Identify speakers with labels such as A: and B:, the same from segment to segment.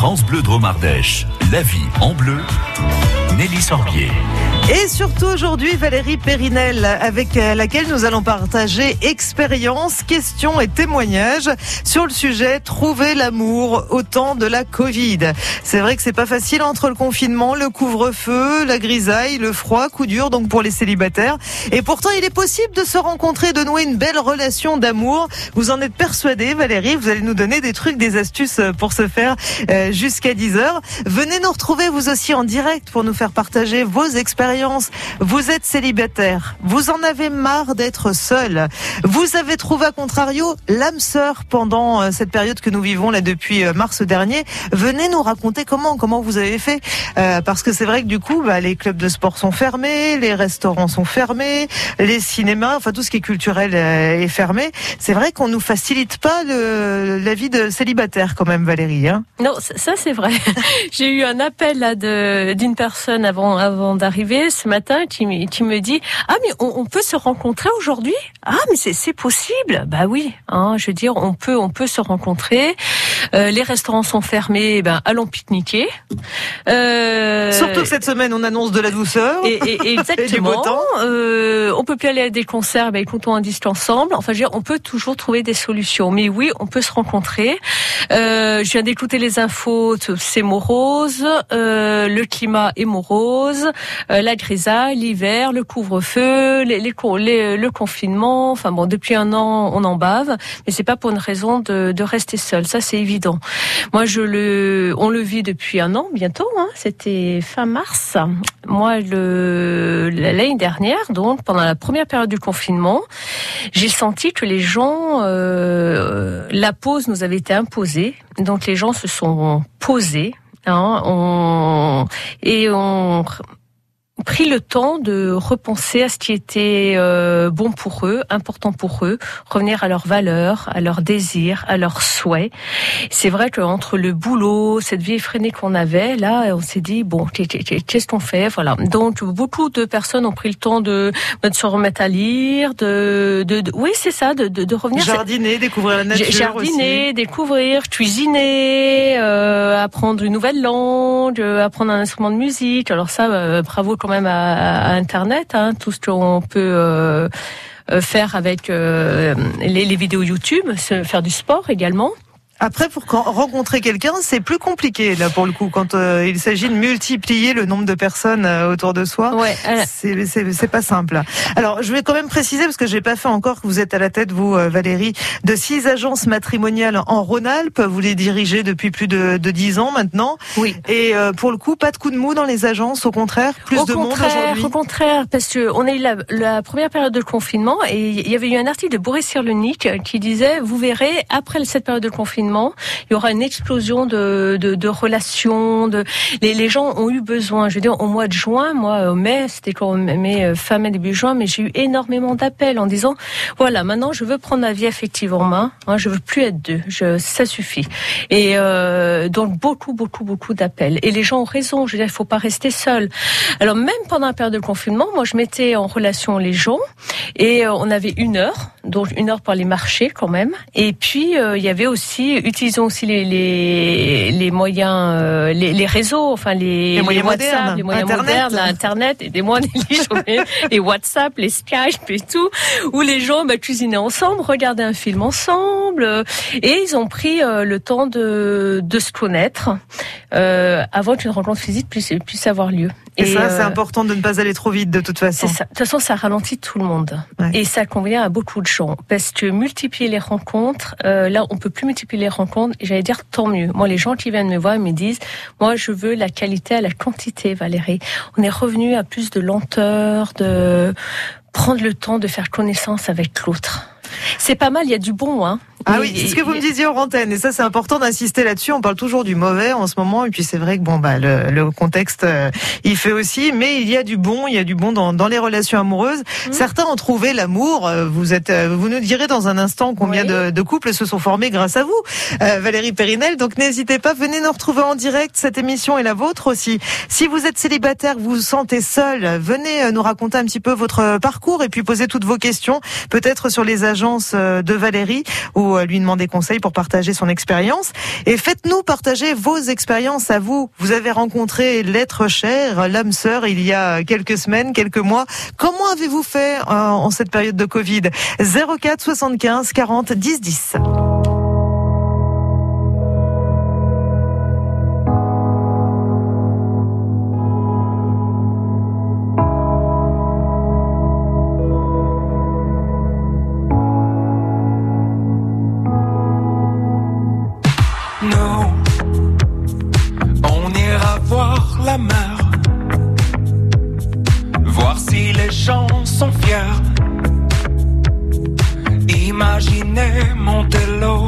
A: France Bleu Drôme Ardèche, la vie en bleu, Nelly Sorbier.
B: Et surtout aujourd'hui, Valérie Périnel, avec laquelle nous allons partager expériences, questions et témoignages sur le sujet trouver l'amour au temps de la Covid. C'est vrai que c'est pas facile entre le confinement, le couvre-feu, la grisaille, le froid, coup dur donc pour les célibataires. Et pourtant, il est possible de se rencontrer, de nouer une belle relation d'amour. Vous en êtes persuadée, Valérie? Vous allez nous donner des trucs, des astuces pour ce faire jusqu'à 10h. Venez nous retrouver vous aussi en direct pour nous faire partager vos expériences. Vous êtes célibataire, vous en avez marre d'être seul, vous avez trouvé à contrario l'âme sœur pendant cette période que nous vivons là depuis mars dernier. Venez nous raconter comment vous avez fait, parce que c'est vrai que du coup les clubs de sport sont fermés, les restaurants sont fermés, les cinémas, enfin tout ce qui est culturel est fermé. C'est vrai qu'on nous facilite pas la vie de célibataire quand même, Valérie, hein?
C: Non, ça c'est vrai. J'ai eu un appel là d'une personne avant d'arriver ce matin qui me dit mais on peut se rencontrer aujourd'hui? Mais c'est possible. Bah oui, je veux dire on peut se rencontrer. Les restaurants sont fermés, allons pique-niquer.
B: Surtout que cette semaine on annonce de la douceur
C: et exactement.
B: Et du beau temps.
C: On peut plus aller à des concerts, écoutons un disque ensemble. Enfin, je veux dire, on peut toujours trouver des solutions. Mais oui, on peut se rencontrer. Je viens d'écouter les infos, c'est morose, le climat est morose, la grisaille, l'hiver, le couvre-feu, le confinement. Enfin bon, depuis un an, on en bave, mais c'est pas pour une raison de rester seul. Ça, c'est évident. Moi, on le vit depuis un an bientôt. C'était fin mars. Moi, l'année dernière, donc pendant la première période du confinement, j'ai senti que les gens, la pause nous avait été imposée. Donc les gens se sont posés, ont pris le temps de repenser à ce qui était bon pour eux, important pour eux, revenir à leurs valeurs, à leurs désirs, à leurs souhaits. C'est vrai qu'entre le boulot, cette vie effrénée qu'on avait, là, on s'est dit, bon, qu'est-ce qu'on fait? Voilà. Donc, beaucoup de personnes ont pris le temps de se remettre à lire, oui, c'est ça, de revenir.
B: Jardiner, découvrir la nature aussi.
C: Découvrir, cuisiner, apprendre une nouvelle langue, apprendre un instrument de musique. Alors ça, bravo quand même à Internet, tout ce qu'on peut faire avec les vidéos YouTube, faire du sport également.
B: Après, pour rencontrer quelqu'un, c'est plus compliqué, là, pour le coup, quand il s'agit de multiplier le nombre de personnes autour de soi.
C: Ouais,
B: c'est pas simple. Alors, je vais quand même préciser, parce que j'ai pas fait encore, que vous êtes à la tête, vous, Valérie, de 6 agences matrimoniales en Rhône-Alpes. Vous les dirigez depuis plus de 10 ans maintenant.
C: Oui.
B: Et pour le coup, pas de coup de mou dans les agences, au contraire, plus de monde aujourd'hui.
C: Au contraire, parce que on a eu la première période de confinement, et il y avait eu un article de Boris Cyrulnik qui disait, vous verrez, après cette période de confinement, il y aura une explosion de relations. Les gens ont eu besoin. Je veux dire, au mois de juin, moi, au mai, c'était quand mai, fin mai, début juin, mais j'ai eu énormément d'appels en disant, voilà, maintenant, je veux prendre ma vie affective en main. Je veux plus être deux. Ça suffit. Et donc beaucoup d'appels. Et les gens ont raison. Je veux dire, il faut pas rester seul. Alors même pendant la période de confinement, moi, je mettais en relation les gens et on avait 1 heure, donc 1 heure pour les marchés quand même. Et puis il y avait aussi utilisons aussi les moyens, les réseaux, enfin les
B: moyens
C: WhatsApp,
B: modernes,
C: les moyens
B: Internet.
C: modernes, Internet, et des mois, les WhatsApp, les Skype et tout, où les gens cuisinaient ensemble, regardaient un film ensemble, et ils ont pris le temps de se connaître avant qu'une rencontre physique puisse avoir lieu.
B: Et ça, c'est important de ne pas aller trop vite, de toute façon.
C: C'est ça. De toute façon, ça ralentit tout le monde.
B: Ouais.
C: Et ça convient à beaucoup de gens. Parce que multiplier les rencontres, là, on peut plus multiplier les rencontres. Et j'allais dire, tant mieux. Moi, les gens qui viennent me voir, ils me disent, moi, je veux la qualité à la quantité, Valérie. On est revenu à plus de lenteur, de prendre le temps de faire connaissance avec l'autre. C'est pas mal, il y a du bon,
B: Ah oui, c'est ce que vous me disiez hors antenne, et ça c'est important d'insister là-dessus. On parle toujours du mauvais en ce moment, et puis c'est vrai que le contexte il fait aussi, mais il y a du bon dans les relations amoureuses. Certains ont trouvé l'amour. Vous nous direz dans un instant combien de couples se sont formés grâce à vous, Valérie Périnel. Donc n'hésitez pas, venez nous retrouver en direct. Cette émission est la vôtre aussi. Si vous êtes célibataire, vous vous sentez seul, venez nous raconter un petit peu votre parcours et puis poser toutes vos questions, peut-être sur les agences de Valérie ou faut lui demander conseil pour partager son expérience. Et faites-nous partager vos expériences à vous. Vous avez rencontré l'être cher, l'âme sœur, il y a quelques semaines, quelques mois. Comment avez-vous fait en cette période de Covid ? 04 75 40 10 10.
D: La mer, voir si les gens sont fiers. Imaginez monter l'eau,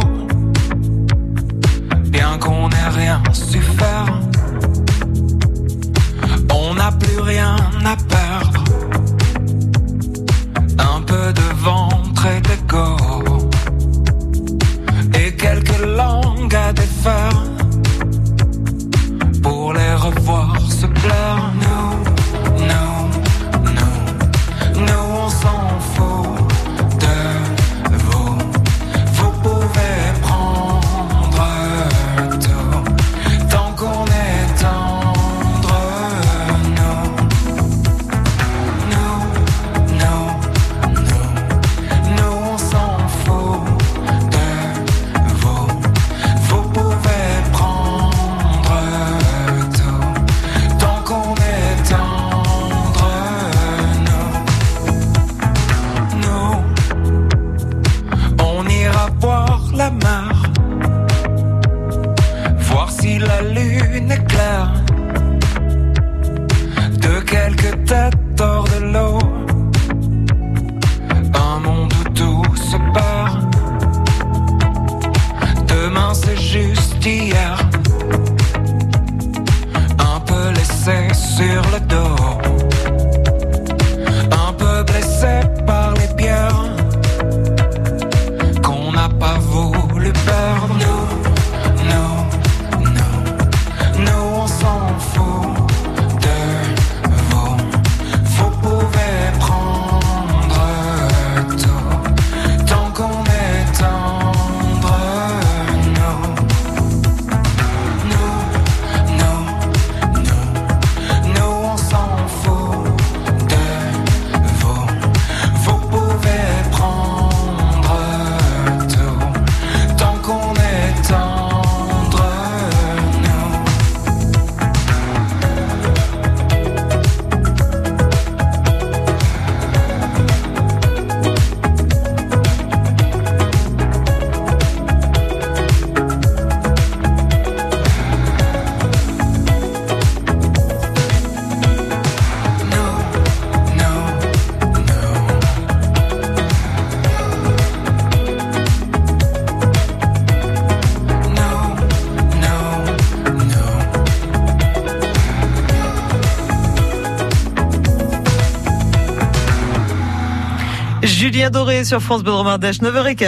D: bien qu'on n'ait rien su faire. On n'a plus rien à perdre. Un peu de ventre et d'ego, et quelques langues à défaire. Pour les revoir se plaire. Nous on s'en fout de vous. Vous pouvez prendre tout, tant qu'on est tendre. Nous on s'en fout de vous. Vous pouvez prendre tant qu'on est tendre. Nous, on ira boire la mer, voir si la lune est claire. De quelques têtes hors de l'eau, un monde où tout se perd. Demain c'est juste hier, un peu laissé sur le dos, un peu blessé par les pierres qu'on n'a pas voulu perdre. Nous on s'en fout de vous. Vous pouvez prendre tout, tant qu'on est tendre. Nous on s'en fout de vous. Vous pouvez prendre tout, tant qu'on est tendre.
B: Julien Doré sur France Bleu Dromardèche, 9h15.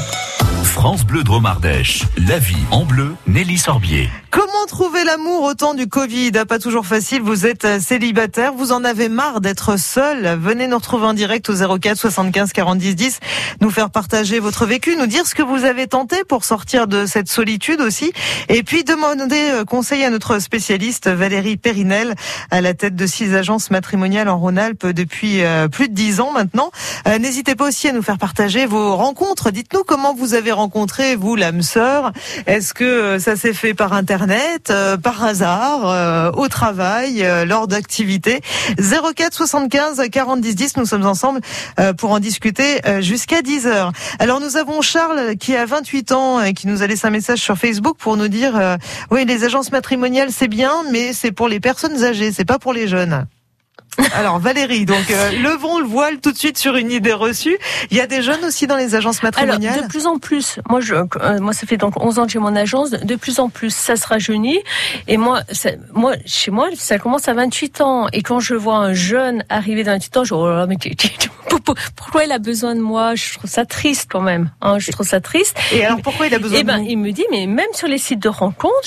A: France Bleu Dromardèche, la vie en bleu, Nelly Sorbier.
B: Comment trouver l'amour au temps du Covid ? Pas toujours facile, vous êtes célibataire, vous en avez marre d'être seul. Venez nous retrouver en direct au 04 75 40 10 10, nous faire partager votre vécu, nous dire ce que vous avez tenté pour sortir de cette solitude aussi. Et puis demander conseil à notre spécialiste Valérie Périnel, à la tête de 6 agences matrimoniales en Rhône-Alpes depuis plus de 10 ans maintenant. N'hésitez pas aussi à nous faire partager vos rencontres. Dites-nous comment vous avez rencontré, vous, l'âme sœur. Est-ce que ça s'est fait par Internet, par hasard, au travail, lors d'activités ? 04 75 40 10 10, nous sommes ensemble pour en discuter jusqu'à 10h. Alors nous avons Charles qui a 28 ans et qui nous a laissé un message sur Facebook pour nous dire oui, les agences matrimoniales c'est bien, mais c'est pour les personnes âgées, c'est pas pour les jeunes. Alors Valérie, donc levons le voile tout de suite sur une idée reçue. Il y a des jeunes aussi dans les agences matrimoniales.
C: Alors, de plus en plus. Moi, ça fait donc 11 ans que j'ai mon agence. De plus en plus, ça se rajeunit. Et chez moi, ça commence à 28 ans. Et quand je vois un jeune arriver dans 28 ans, je dis, oh là là, mais pourquoi il a besoin de moi? Je trouve ça triste quand même. Je trouve ça triste.
B: Et alors pourquoi il a besoin de vous?
C: Il me dit, mais même sur les sites de rencontres,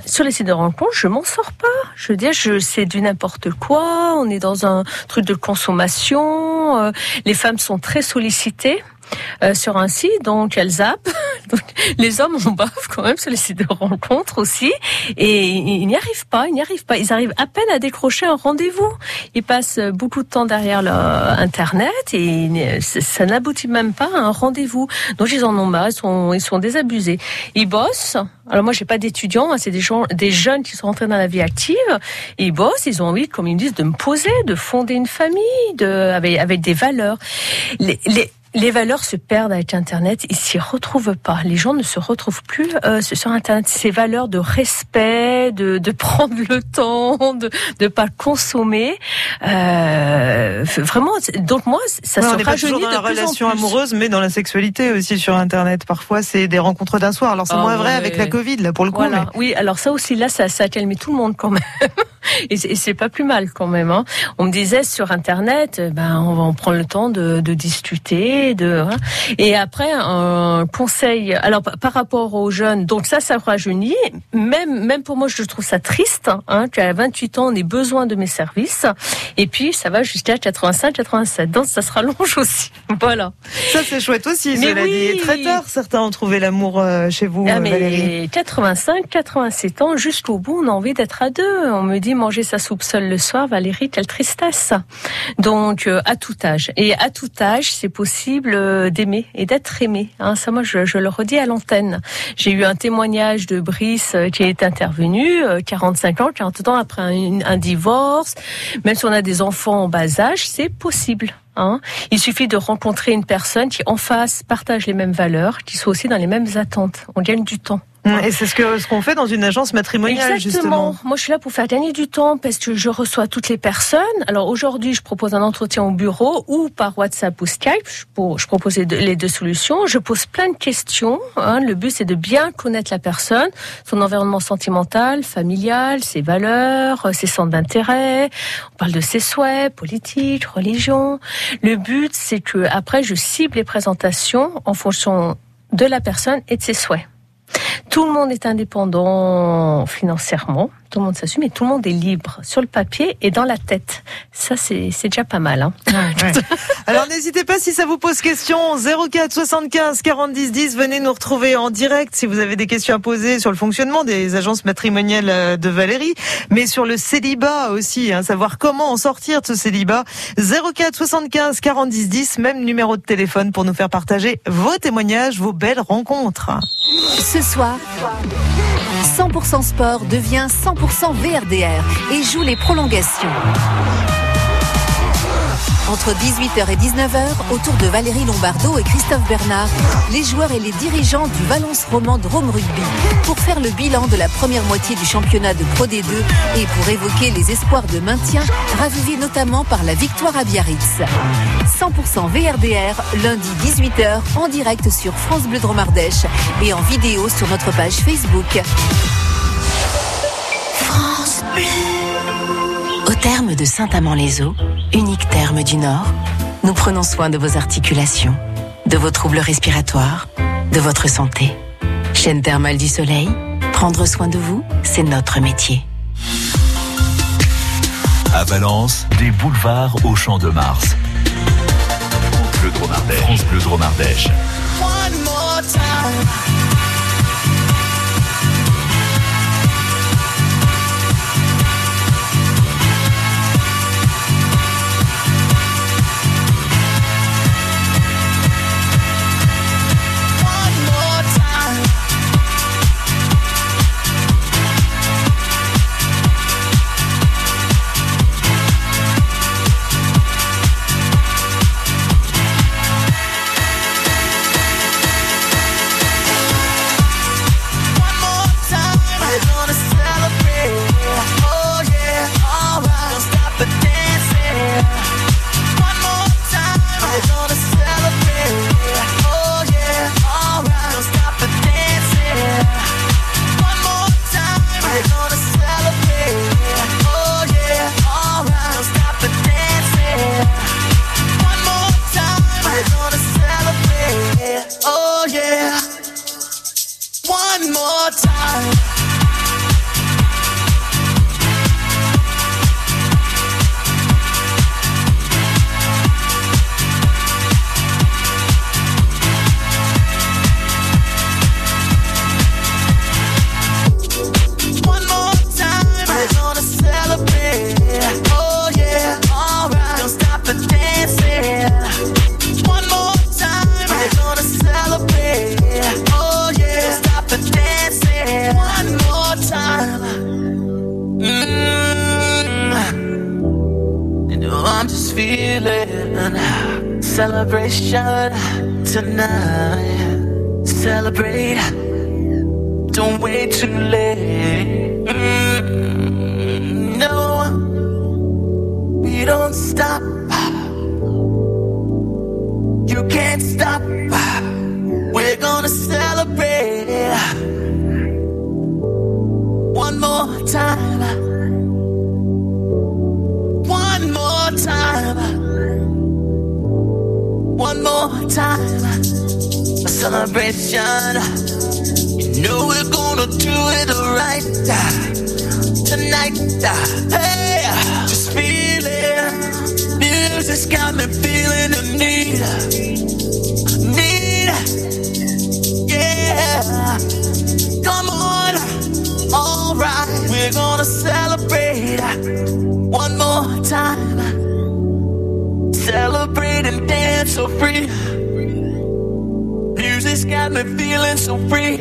C: je m'en sors pas. Je veux dire, c'est du n'importe quoi. On est dans un truc de consommation. Les femmes sont très sollicitées. sur un site, donc elles zappent. Donc, les hommes en bavent quand même sur les sites de rencontres aussi, et ils n'y arrivent pas. Ils arrivent à peine à décrocher un rendez-vous. Ils passent beaucoup de temps derrière leur Internet et ça n'aboutit même pas à un rendez-vous. Donc ils en ont marre, ils sont désabusés. Ils bossent. Alors moi j'ai pas d'étudiants, c'est des jeunes qui sont rentrés dans la vie active. Ils bossent, ils ont envie, comme ils me disent, de me poser, de fonder une famille, avec des valeurs. Les valeurs se perdent avec Internet, ils s'y retrouvent pas. Les gens ne se retrouvent plus sur Internet. Ces valeurs de respect, de prendre le temps, de pas consommer. Vraiment, donc moi, ça se rajeunit de plus en plus. On est pas toujours dans la relation amoureuse,
B: mais dans la sexualité aussi sur Internet. Parfois, c'est des rencontres d'un soir. Alors c'est moins vrai avec la Covid, là, pour le coup.
C: Voilà. Mais... Oui, alors ça aussi, là, ça a calmé tout le monde quand même. Et c'est pas plus mal quand même. Hein. On me disait sur Internet, on prend le temps de discuter. Et après, un conseil, alors par rapport aux jeunes, donc ça rajeunit, même pour moi je trouve ça triste, qu'à 28 ans on ait besoin de mes services, et puis ça va jusqu'à 85, 87, donc ça se rallonge aussi, voilà.
B: Ça c'est chouette aussi, cela dit. Et très tard, certains ont trouvé l'amour chez vous, Valérie.
C: 85, 87 ans, jusqu'au bout on a envie d'être à deux. On me dit manger sa soupe seule le soir, Valérie, quelle tristesse. Donc à tout âge, et à tout âge c'est possible d'aimer et d'être aimé. Ça, moi, je le redis à l'antenne. J'ai eu un témoignage de Brice qui est intervenu, 45 ans, 40 ans après un divorce. Même si on a des enfants en bas âge, c'est possible. Il suffit de rencontrer une personne qui, en face, partage les mêmes valeurs, qui soit aussi dans les mêmes attentes. On gagne du temps.
B: Et c'est ce qu'on fait dans une agence matrimoniale.
C: Exactement.
B: Justement.
C: Moi, je suis là pour faire gagner du temps parce que je reçois toutes les personnes. Alors aujourd'hui, je propose un entretien au bureau ou par WhatsApp ou Skype. Je propose les deux solutions. Je pose plein de questions. Le but, c'est de bien connaître la personne, son environnement sentimental, familial, ses valeurs, ses centres d'intérêt. On parle de ses souhaits, politique, religion. Le but, c'est que après, je cible les présentations en fonction de la personne et de ses souhaits. Tout le monde est indépendant financièrement, tout le monde s'assume et tout le monde est libre sur le papier et dans la tête. Ça, c'est déjà pas mal.
B: Ouais. Alors n'hésitez pas si ça vous pose question, 04 75 40 10 10, venez nous retrouver en direct si vous avez des questions à poser sur le fonctionnement des agences matrimoniales de Valérie, mais sur le célibat aussi, savoir comment en sortir de ce célibat. 04 75 40 10 10, même numéro de téléphone pour nous faire partager vos témoignages, vos belles rencontres.
E: Ce soir, 100% Sport devient 100% VRDR et joue les prolongations. Entre 18h et 19h, autour de Valérie Lombardo et Christophe Bernard, les joueurs et les dirigeants du Valence Roman Drôme Rugby pour faire le bilan de la première moitié du championnat de Pro D2 et pour évoquer les espoirs de maintien ravivés notamment par la victoire à Biarritz. 100% VRDR, lundi 18h, en direct sur France Bleu Drôme Ardèche et en vidéo sur notre page Facebook. France Bleu. Au terme de Saint-Amand-les-Eaux, unique terme du Nord, nous prenons soin de vos articulations, de vos troubles respiratoires, de votre santé. Chaîne thermale du Soleil, prendre soin de vous, c'est notre métier.
A: À Valence, des boulevards au Champ de Mars. France Bleu Drôme Ardèche. France Bleu Drôme Ardèche.
D: One more time. feeling. Celebration tonight. Celebrate. Don't wait too late. No, we don't stop. You can't stop. We're gonna celebrate. One more time. One more time. One more time. A celebration. You know we're gonna do it right tonight. Hey, just feel it. Music's got me feeling the need. Yeah. Come on. Alright, we're gonna celebrate one more time. Celebrate and dance so free. Music's got me feeling so free.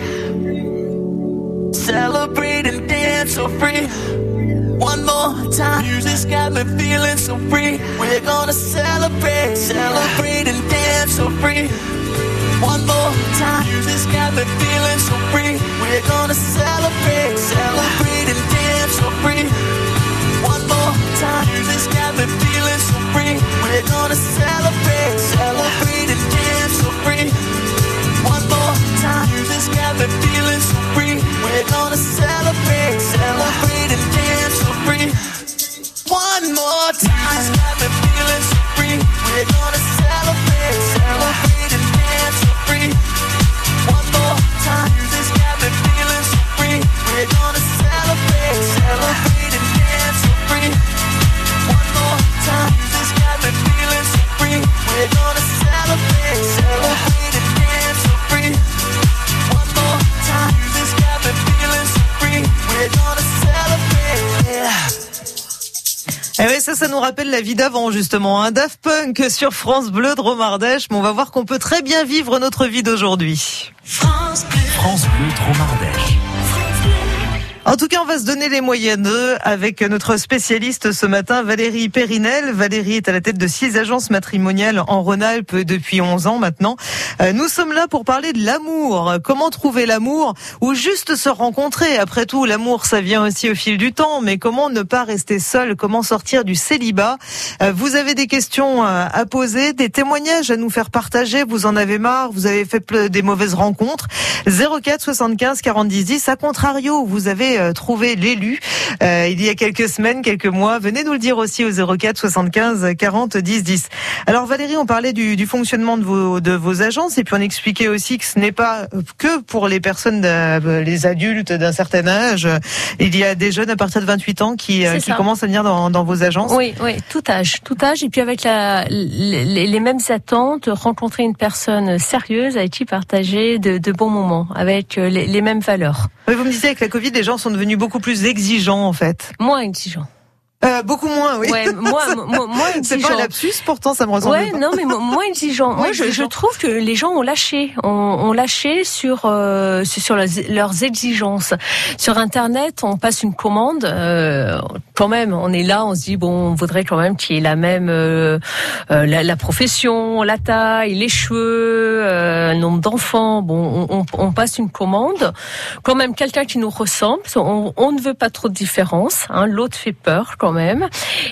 D: Celebrate and dance so free. One more time. Music's got me feeling so free. We're gonna celebrate. Celebrate and dance so free. One more time. Music's got me feeling so free. We're gonna celebrate. Celebrate and dance so free. One more time. Music's got me feeling so free. We're gonna celebrate. Celebrate and dance so free. One more time. Music's got me feeling so free. We're gonna celebrate. Celebrate and dance so free. One more time. Music's got me feeling so free. We're gonna celebrate. Celebrate and dance so free. One more time. Music's got me feeling so free. We're gonna celebrate. Celebrate and dance so free. One more time. Music's got me feeling so free. We're gonna celebrate. Celebrate and dance so free. One more time. Music's got me feeling so free. We're gonna celebrate.
B: Eh oui, ça nous rappelle la vie d'avant, justement. Un Daft Punk sur France Bleu Dromardèche. Mais on va voir qu'on peut très bien vivre notre vie d'aujourd'hui.
A: France Bleu Dromardèche.
B: En tout cas, on va se donner les moyens avec notre spécialiste ce matin, Valérie Périnel. Valérie est à la tête de 6 agences matrimoniales en Rhône-Alpes depuis 11 ans maintenant. Nous sommes là pour parler de l'amour. Comment trouver l'amour ou juste se rencontrer? Après tout, l'amour, ça vient aussi au fil du temps. Mais comment ne pas rester seul? Comment sortir du célibat? Vous avez des questions à poser, des témoignages à nous faire partager. Vous en avez marre? Vous avez fait des mauvaises rencontres? 04 75 40 10 10. À contrario, vous avez trouvé l'élu il y a quelques semaines, quelques mois. Venez nous le dire aussi au 04 75 40 10 10. Alors Valérie, on parlait du fonctionnement de vos agences et puis on expliquait aussi que ce n'est pas que pour les personnes, les adultes d'un certain âge. Il y a des jeunes à partir de 28 ans qui commencent à venir dans vos agences.
C: Oui, tout âge. Et puis avec les mêmes attentes, rencontrer une personne sérieuse avec qui partager de bons moments, avec les mêmes valeurs.
B: Oui, vous me disiez avec la Covid, les gens sont devenus beaucoup plus exigeants en fait.
C: Moins exigeants.
B: Beaucoup moins, oui.
C: Ouais, moins exigeant.
B: C'est pas un lapsus, pourtant, ça me ressemble pas.
C: Non, mais moins exigeant. Moi, je trouve que les gens ont lâché. On lâché sur leurs exigences. Sur Internet, on passe une commande, quand même, on est là, on se dit, bon, on voudrait quand même qu'il y ait la même, la profession, la taille, les cheveux, le nombre d'enfants. Bon, on passe une commande. Quand même, quelqu'un qui nous ressemble. On ne veut pas trop de différence, hein. L'autre fait peur, quand même,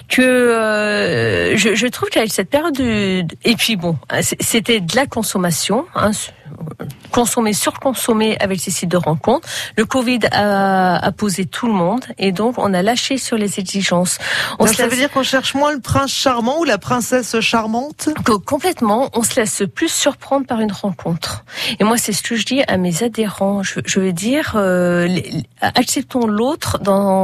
C: que je trouve qu'avec cette période et puis bon, c'était de la consommation, hein, surconsommer avec ces sites de rencontres. Le Covid a posé tout le monde et donc on a lâché sur les exigences.
B: Ça veut dire qu'on cherche moins le prince charmant ou la princesse charmante?
C: Complètement, on se laisse plus surprendre par une rencontre. Et moi, c'est ce que je dis à mes adhérents. Je veux dire, acceptons l'autre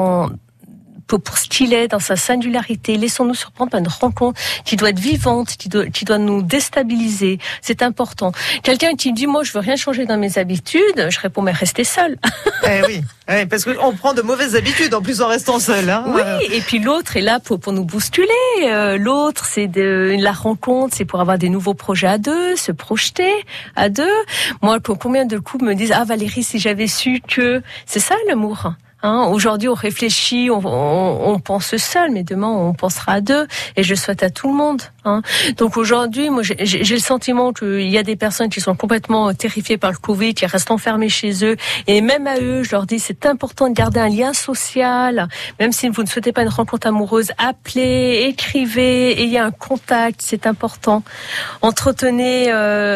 C: pour ce qu'il est, dans sa singularité. Laissons-nous surprendre par une rencontre qui doit être vivante, qui doit nous déstabiliser. C'est important. Quelqu'un qui dit, moi, je veux rien changer dans mes habitudes, je réponds, mais restez seul.
B: Oui, parce qu'on prend de mauvaises habitudes, en plus en restant seul. Hein.
C: Oui, et puis l'autre est là pour nous bousculer. L'autre, c'est la rencontre, c'est pour avoir des nouveaux projets à deux, se projeter à deux. Moi, combien de couples me disent, ah Valérie, si j'avais su que... C'est ça l'amour. Aujourd'hui, on réfléchit, on pense seul, mais demain, on pensera à deux. Et je souhaite à tout le monde. Donc aujourd'hui, moi, j'ai le sentiment qu'il y a des personnes qui sont complètement terrifiées par le Covid, qui restent enfermées chez eux. Et même à eux, je leur dis, c'est important de garder un lien social. Même si vous ne souhaitez pas une rencontre amoureuse, appelez, écrivez, ayez un contact, c'est important. Entretenez,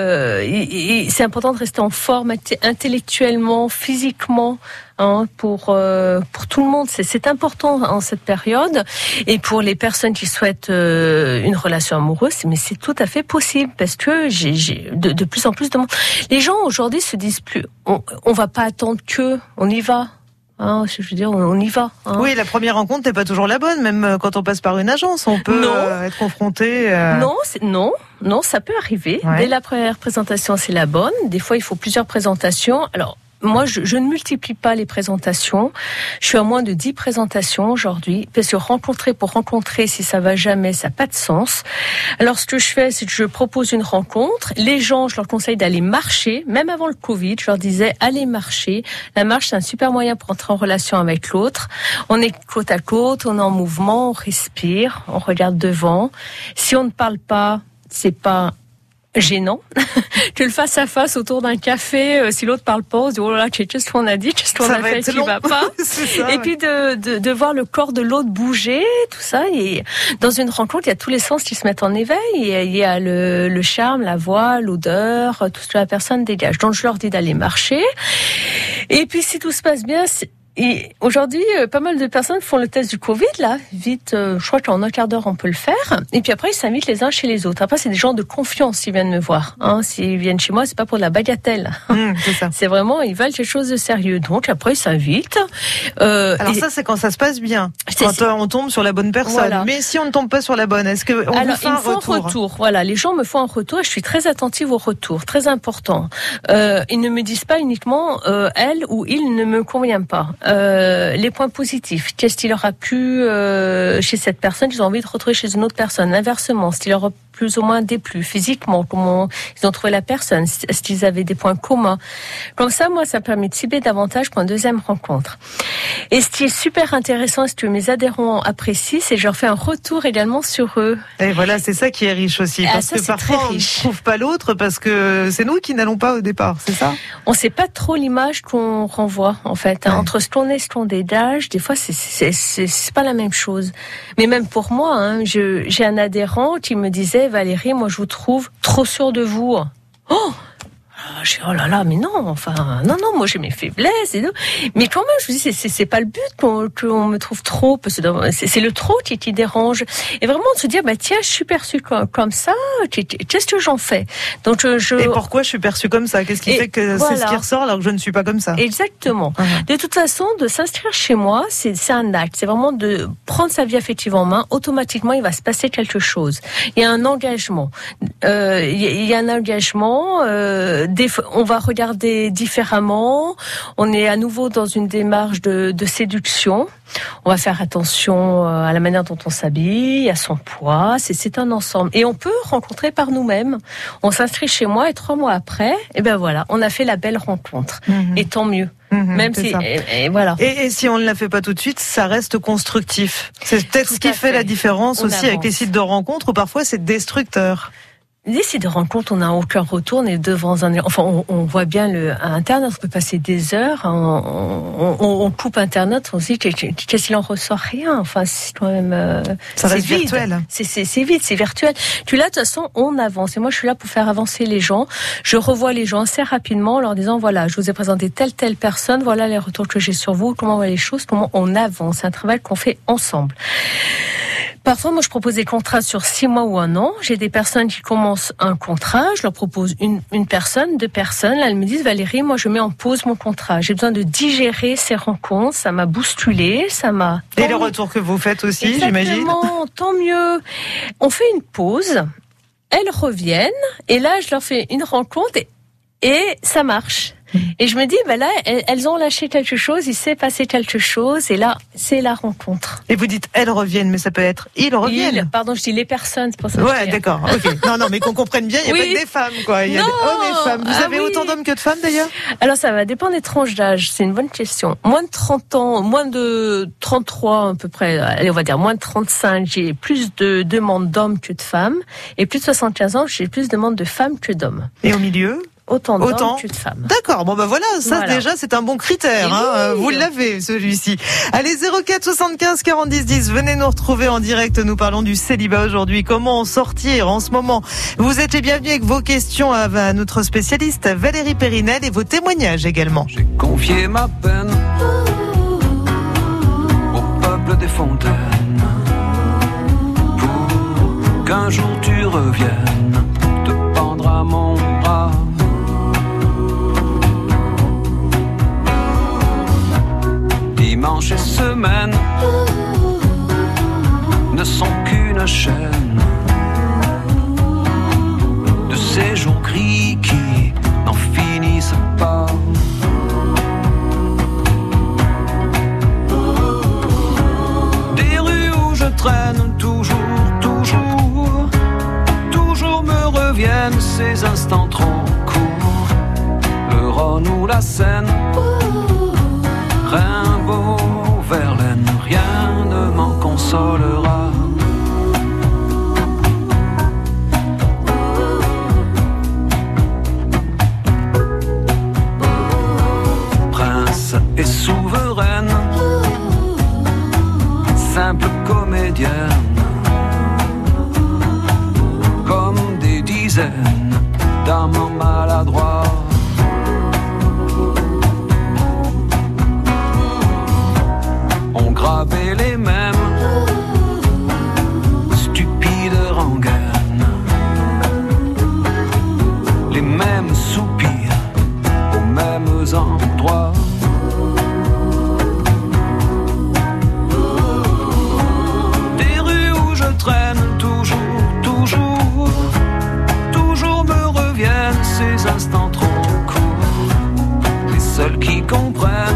C: c'est important de rester en forme intellectuellement, physiquement. Pour tout le monde, c'est important en cette période. Et pour les personnes qui souhaitent une relation amoureuse, mais c'est tout à fait possible parce que j'ai de plus en plus de monde. Les gens aujourd'hui se disent plus, on va pas attendre que, on y va. Je veux dire, on y va.
B: Oui, la première rencontre n'est pas toujours la bonne, même quand on passe par une agence, on peut être confronté.
C: Non, ça peut arriver.
B: Ouais.
C: Dès la première présentation, c'est la bonne. Des fois, il faut plusieurs présentations. Alors, moi, je ne multiplie pas les présentations. Je suis à moins de 10 présentations aujourd'hui, parce que rencontrer pour rencontrer, si ça va jamais, ça n'a pas de sens. Alors, ce que je fais, c'est que je propose une rencontre. Les gens, je leur conseille d'aller marcher. Même avant le Covid, je leur disais, allez marcher. La marche, c'est un super moyen pour entrer en relation avec l'autre. On est côte à côte, on est en mouvement, on respire, on regarde devant. Si on ne parle pas, c'est pas gênant que le face à face autour d'un café, si l'autre parle pas, on se dit oh là là, qu'est-ce qu'on a dit, qu'est-ce qu'on a fait, qui va pas. Ça, et puis de voir le corps de l'autre bouger, tout ça. Et dans une rencontre, il y a tous les sens qui se mettent en éveil. Il y a le charme, la voix, l'odeur, tout ce que la personne dégage. Donc je leur dis d'aller marcher. Et puis si tout se passe bien, et aujourd'hui, pas mal de personnes font le test du Covid, là, vite, je crois qu'en un quart d'heure, on peut le faire. Et puis après, ils s'invitent les uns chez les autres. Après, c'est des gens de confiance qui viennent me voir. S'ils viennent chez moi, c'est pas pour de la bagatelle.
B: C'est ça.
C: C'est vraiment, ils veulent quelque chose de sérieux. Donc après, ils s'invitent.
B: Alors ça, c'est quand ça se passe bien. Quand on tombe sur la bonne personne.
C: Voilà.
B: Mais si on ne tombe pas sur la bonne, est-ce que on vous fait un retour?
C: Voilà, les gens me font un retour et je suis très attentive au retour. Très important. Ils ne me disent pas uniquement, elle ou il ne me convient pas. Les points positifs, qu'est-ce qui leur a plu chez cette personne, ils ont envie de retrouver chez une autre personne. Inversement, ce qui leur a plus ou moins déplu physiquement, comment ils ont trouvé la personne, est-ce qu'ils avaient des points communs. Comme ça, moi, ça me permet de cibler davantage pour une deuxième rencontre. Et ce qui est super intéressant, ce que mes adhérents apprécient, c'est que je leur fais un retour également sur eux.
B: Et voilà, c'est ça qui est riche aussi. Parce que parfois, on ne trouve pas l'autre parce que c'est nous qui n'allons pas au départ, c'est ça?
C: On ne sait pas trop l'image qu'on renvoie, en fait. Ouais. Entre ce qu'on est, ce qu'on dégage, des fois, c'est pas la même chose. Mais même pour moi, j'ai un adhérent qui me disait, Valérie, moi, je vous trouve trop sûre de vous. Oh! Je dis, oh là là, mais non, non, moi j'ai mes faiblesses et tout. Mais quand même, je me dis, c'est pas le but qu'on me trouve trop, parce que c'est le trop qui dérange. Et vraiment de se dire, tiens, je suis perçue comme ça, qu'est-ce que j'en fais? Donc
B: Et pourquoi je suis perçue comme ça? Qu'est-ce qui fait que c'est ce qui ressort alors que je ne suis pas comme ça?
C: Exactement. De toute façon, de s'inscrire chez moi, c'est un acte. C'est vraiment de prendre sa vie affective en main. Automatiquement, il va se passer quelque chose. Il y a un engagement. Il y a un engagement. On va regarder différemment. On est à nouveau dans une démarche de séduction. On va faire attention à la manière dont on s'habille, à son poids. C'est un ensemble. Et on peut rencontrer par nous-mêmes. On s'inscrit chez moi et 3 mois après, et ben voilà, on a fait la belle rencontre. Et tant mieux. Même si, et voilà.
B: Et si on ne la fait pas tout de suite, ça reste constructif. C'est peut-être ce qui fait la différence aussi avec les sites de rencontres où parfois c'est destructeur.
C: Les sites de rencontre, on n'a aucun retour, on est devant on voit bien Internet, on peut passer des heures, on coupe Internet, on se dit qu'est-ce qu'il en ressort? Rien. Enfin, c'est quand même,
B: ça reste vide. Virtuel.
C: C'est vide, c'est virtuel. Puis là, de toute façon, on avance. Et moi, je suis là pour faire avancer les gens. Je revois les gens assez rapidement en leur disant, voilà, je vous ai présenté telle personne, voilà les retours que j'ai sur vous, comment on voit les choses, comment on avance. C'est un travail qu'on fait ensemble. Parfois, moi, je propose des contrats sur 6 mois ou 1 an. J'ai des personnes qui commencent un contrat. Je leur propose une personne, 2 personnes. Là, elles me disent, Valérie, moi, je mets en pause mon contrat. J'ai besoin de digérer ces rencontres. Ça m'a bousculé, ça m'a...
B: Et les retours que vous faites aussi, j'imagine.
C: Exactement, tant mieux. On fait une pause. Elles reviennent. Et là, je leur fais une rencontre et ça marche. Et je me dis, là, elles ont lâché quelque chose, il s'est passé quelque chose, et là, c'est la rencontre.
B: Et vous dites elles reviennent, mais ça peut être ils reviennent.
C: Pardon, je dis les personnes, c'est pour ça.
B: Ouais, d'accord. Ok. Non, mais qu'on comprenne bien, il n'y a pas que des femmes, quoi. Il y a des hommes et femmes. Vous avez autant d'hommes que de femmes, d'ailleurs?
C: Alors, ça va dépendre des tranches d'âge. C'est une bonne question. Moins de 30 ans, moins de 33 à peu près. Allez, on va dire moins de 35. J'ai plus de demandes d'hommes que de femmes. Et plus de 75 ans, j'ai plus de demandes de femmes que d'hommes.
B: Et au milieu?
C: Autant d'hommes que de femmes.
B: D'accord, voilà, ça déjà c'est un bon critère, vous l'avez celui-ci. Allez, 04 75 40 10, venez nous retrouver en direct, nous parlons du célibat aujourd'hui, comment en sortir en ce moment. Vous êtes les bienvenus avec vos questions à notre spécialiste Valérie Périnel et vos témoignages également.
F: J'ai confié ma peine au peuple des fontaines pour qu'un jour tu reviennes te pendre à mon bras. Dimanche et semaine ne sont qu'une chaîne de ces jours gris qui n'en finissent pas. Des rues où je traîne toujours me reviennent ces instants trop courts. Le Rhône ou la Seine, Rimbaud, Verlaine, rien ne m'en consolera. Prince et souveraine, simple comédienne, comme des dizaines d'amants maladroits. Graver les mêmes stupides rengaines, les mêmes soupirs aux mêmes endroits. Des rues où je traîne toujours me reviennent ces instants trop courts. Les seuls qui comprennent,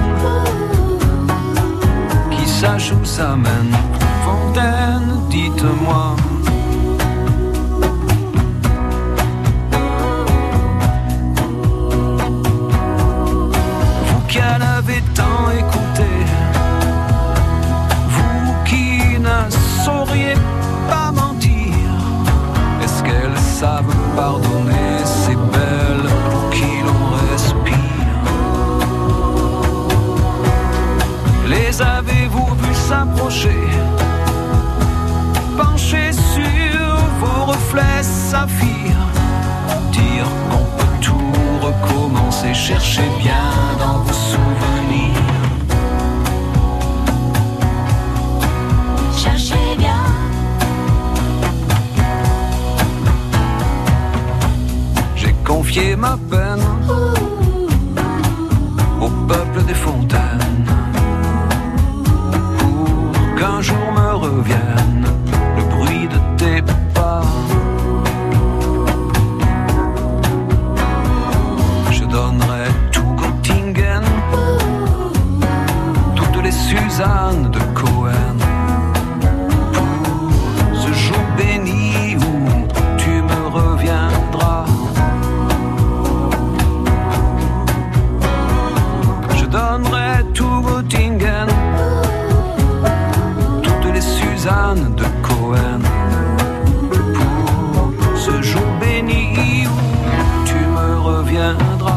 F: sache où ça mène. Fontaine, dites-moi. Vous qui en avez tant écouté, vous qui ne sauriez pas mentir, est-ce qu'elles savent pardonner ces belles pour qui l'on respire? Les avez-vous vu s'approcher, pencher sur vos reflets saphirs, dire qu'on peut tout recommencer, cherchez bien dans vos souvenirs. Cherchez bien. J'ai confié ma peine au peuple des fontaines, qu'un jour me revienne le bruit de tes pas. Je donnerai tout Göttingen, toutes les Suzanne de Cohen, pour ce jour béni où tu me reviendras. Je donnerai tout Göttingen, Suzanne de Cohen, pour ce jour béni où tu me reviendras.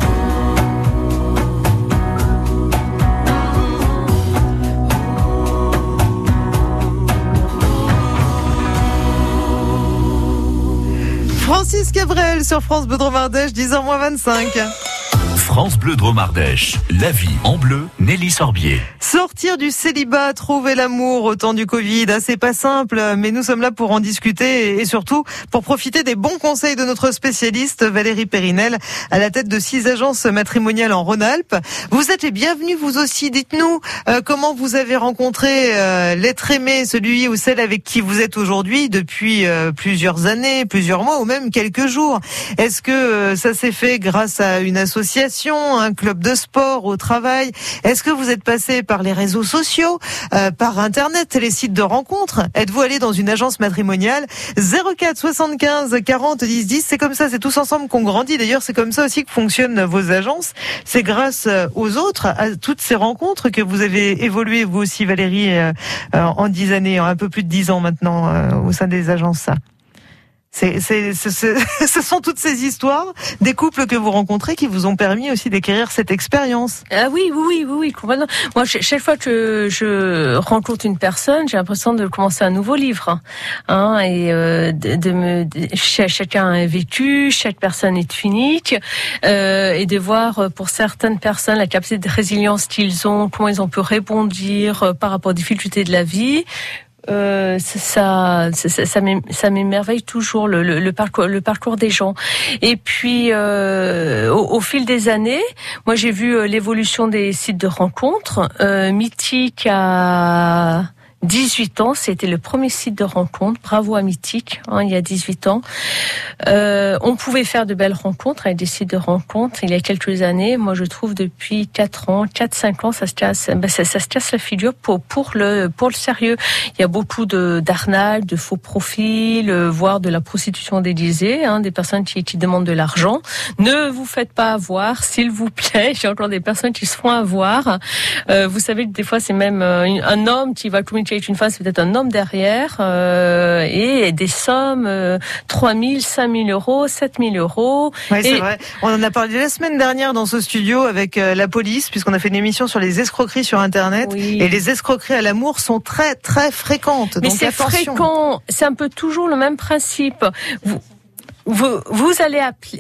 B: Francis Cabrel sur France Bleu Dromardèche, 10h-25.
A: France Bleu Dromardèche, la vie en bleu, Nelly Sorbier.
B: Sortir du célibat, trouver l'amour au temps du Covid, c'est pas simple, mais nous sommes là pour en discuter et surtout pour profiter des bons conseils de notre spécialiste Valérie Périnel, à la tête de 6 agences matrimoniales en Rhône-Alpes. Vous êtes les bienvenus, vous aussi. Dites-nous comment vous avez rencontré l'être aimé, celui ou celle avec qui vous êtes aujourd'hui depuis plusieurs années, plusieurs mois ou même quelques jours. Est-ce que ça s'est fait grâce à une association? passion, un club de sport, au travail? Est-ce que vous êtes passé par les réseaux sociaux, par Internet, les sites de rencontres? Êtes-vous allé dans une agence matrimoniale? 04 75 40 10 10, c'est comme ça, c'est tous ensemble qu'on grandit. D'ailleurs, c'est comme ça aussi que fonctionnent vos agences. C'est grâce aux autres, à toutes ces rencontres que vous avez évolué, vous aussi Valérie, en 10 années, un peu plus de 10 ans maintenant, au sein des agences. Ce sont toutes ces histoires des couples que vous rencontrez qui vous ont permis aussi d'acquérir cette expérience.
C: Ah oui, complètement. Moi, chaque fois que je rencontre une personne, j'ai l'impression de commencer un nouveau livre. Chacun est vécu, chaque personne est unique, et de voir pour certaines personnes la capacité de résilience qu'ils ont, comment ils ont pu rebondir par rapport aux difficultés de la vie. Ça m'émerveille toujours le parcours des gens. Et puis au fil des années, moi j'ai vu l'évolution des sites de rencontres. Mythique à 18 ans, c'était le premier site de rencontre. Bravo à Mythique, il y a 18 ans. On pouvait faire de belles rencontres avec des sites de rencontres. Il y a quelques années, moi je trouve depuis 4-5 ans, ça se casse la figure pour le sérieux. Il y a beaucoup d'arnaques, de faux profils, voire de la prostitution déguisée, des personnes qui demandent de l'argent. Ne vous faites pas avoir, s'il vous plaît. J'ai encore des personnes qui se font avoir. Vous savez que des fois c'est même un homme qui va communiquer avec une femme, c'est peut-être un homme derrière, et des sommes 3 000, 5 000 euros, 7 000 euros.
B: Oui, c'est vrai. On en a parlé la semaine dernière dans ce studio avec la police, puisqu'on a fait une émission sur les escroqueries sur Internet. Oui. Et les escroqueries à l'amour sont très, très fréquentes.
C: Mais
B: donc
C: c'est
B: attention.
C: Fréquent. C'est un peu toujours le même principe. Vous allez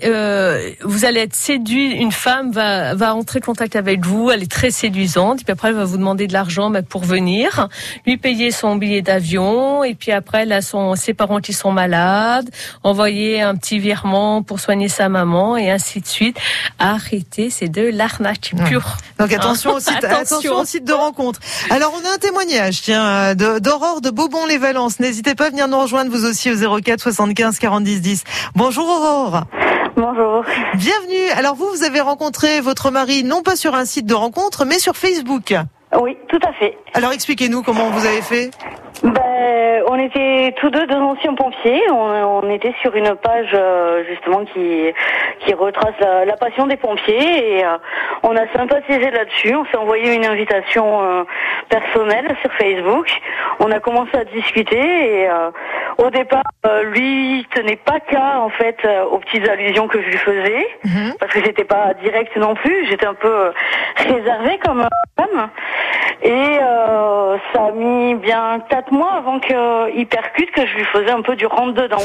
C: être séduit, une femme va entrer en contact avec vous, elle est très séduisante, et puis après elle va vous demander de l'argent pour venir, lui payer son billet d'avion, et puis après elle a ses parents qui sont malades, envoyer un petit virement pour soigner sa maman, et ainsi de suite. Arrêtez, c'est de l'arnaque pure.
B: Donc attention au site de rencontre. Alors on a un témoignage, d'Aurore de Beaubon-les-Valences. N'hésitez pas à venir nous rejoindre vous aussi au 04 75 40 10 10. Bonjour Aurore.
G: Bonjour.
B: Bienvenue. Alors vous avez rencontré votre mari non pas sur un site de rencontre, mais sur Facebook.
G: Oui, tout à fait.
B: Alors expliquez-nous comment vous avez fait.
G: On était tous deux anciens pompiers. On était sur une page justement qui retrace la passion des pompiers, et on a sympathisé là-dessus. On s'est envoyé une invitation personnelle sur Facebook. On a commencé à discuter, et au départ, lui il tenait pas qu'à en fait aux petites allusions que je lui faisais, parce que j'étais pas directe non plus. J'étais un peu réservée comme femme, et ça a mis bien 4 mois avant qu'il percute que je lui faisais un peu du rentre dedans.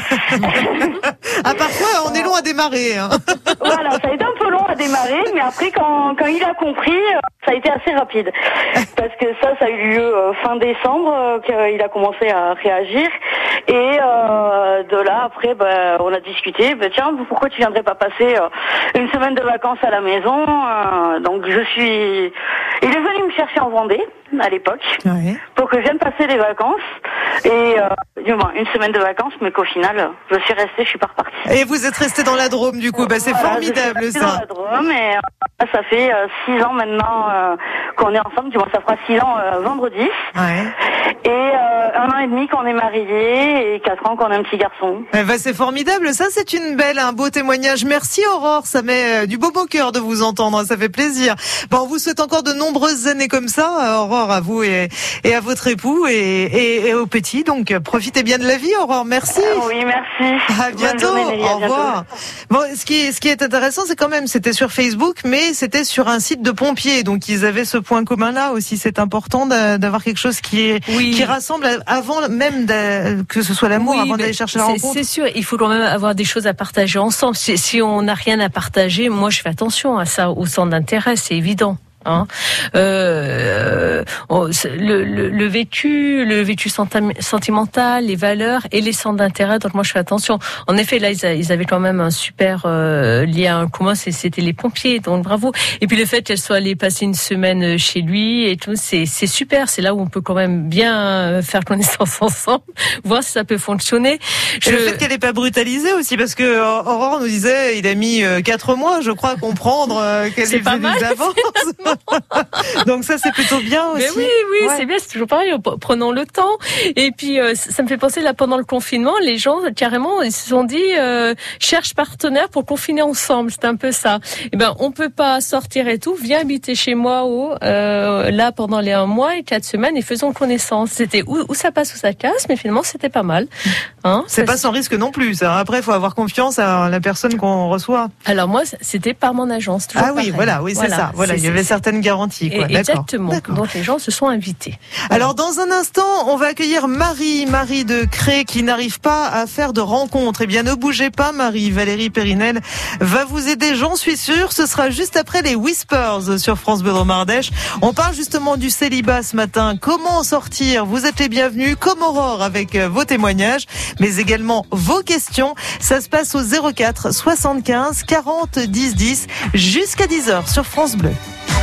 B: Parfois on est long à démarrer.
G: Voilà, ça a été un peu long à démarrer, mais après quand il a compris, ça a été assez rapide. Parce que ça a eu lieu fin décembre, qu'il a commencé à réagir. Et de là, après, on a discuté. Tiens, pourquoi tu viendrais pas passer une semaine de vacances à la maison? Donc il est venu me chercher en Vendée à l'époque, pour que je vienne passer les vacances, et une semaine de vacances, mais qu'au final je suis restée, je suis pas repartie.
B: Et vous êtes resté dans la Drôme du coup, c'est formidable ça.
G: Dans la Drôme, et ça fait 6 ans maintenant qu'on est ensemble, du moins ça fera 6 ans vendredi. Et 1 an et demi qu'on est mariés, et 4 ans qu'on a un petit garçon.
B: C'est formidable, ça c'est un beau témoignage. Merci Aurore, ça met du beau cœur de vous entendre, ça fait plaisir. On vous souhaite encore de nombreuses années comme ça, Aurore, à vous et à votre époux et aux petits. Donc profitez bien de la vie, Aurore. Merci.
G: Oui, merci.
B: À bientôt. Au revoir. Ce qui est intéressant, c'est quand même, c'était sur Facebook, mais c'était sur un site de pompiers. Donc ils avaient ce point commun là aussi. C'est important d'avoir quelque chose qui rassemble avant même que ce soit l'amour, avant d'aller chercher la rencontre.
C: C'est sûr, il faut quand même avoir des choses à partager ensemble. Si on n'a rien à partager, moi je fais attention à ça, au centre d'intérêt, c'est évident. le vécu sentimental, les valeurs et les centres d'intérêt. Donc moi je fais attention. En effet, là ils avaient quand même un super lien commun, c'était les pompiers. Donc bravo. Et puis le fait qu'elle soit allée passer une semaine chez lui et tout, c'est super. C'est là où on peut quand même bien faire connaissance ensemble, voir si ça peut fonctionner.
B: Le fait qu'elle n'ait pas brutalisé aussi, parce que Aurore nous disait, il a mis 4 mois, je crois, à comprendre qu'elle faisait des avances. Donc ça, c'est plutôt bien aussi.
C: Mais oui, ouais. C'est bien, c'est toujours pareil. Prenons le temps. Et puis, ça me fait penser, là, pendant le confinement, les gens, carrément, ils se sont dit, cherche partenaire pour confiner ensemble. C'est un peu ça. Eh ben, on peut pas sortir et tout. Viens habiter chez moi, là, pendant les 1 mois et 4 semaines et faisons connaissance. C'était où ça passe, où ça casse, mais finalement, c'était pas mal. Hein,
B: c'est pas sans risque non plus, ça. Après, il faut avoir confiance à la personne qu'on reçoit.
C: Alors moi, c'était par mon agence.
B: Ah oui, pareil. C'est ça. Voilà, il y avait certaines garanties. Quoi.
C: Exactement. Donc les gens se sont invités.
B: Alors dans un instant, on va accueillir Marie de Cré qui n'arrive pas à faire de rencontres. Eh bien, ne bougez pas, Marie. Valérie Périnel va vous aider, j'en suis sûre. Ce sera juste après les Whispers sur France Bleu Dromardèche. On parle justement du célibat ce matin. Comment en sortir? Vous êtes les bienvenus, comme Aurore, avec vos témoignages, mais également vos questions. Ça se passe au 04 75 40 10 10 jusqu'à 10h sur France Bleu.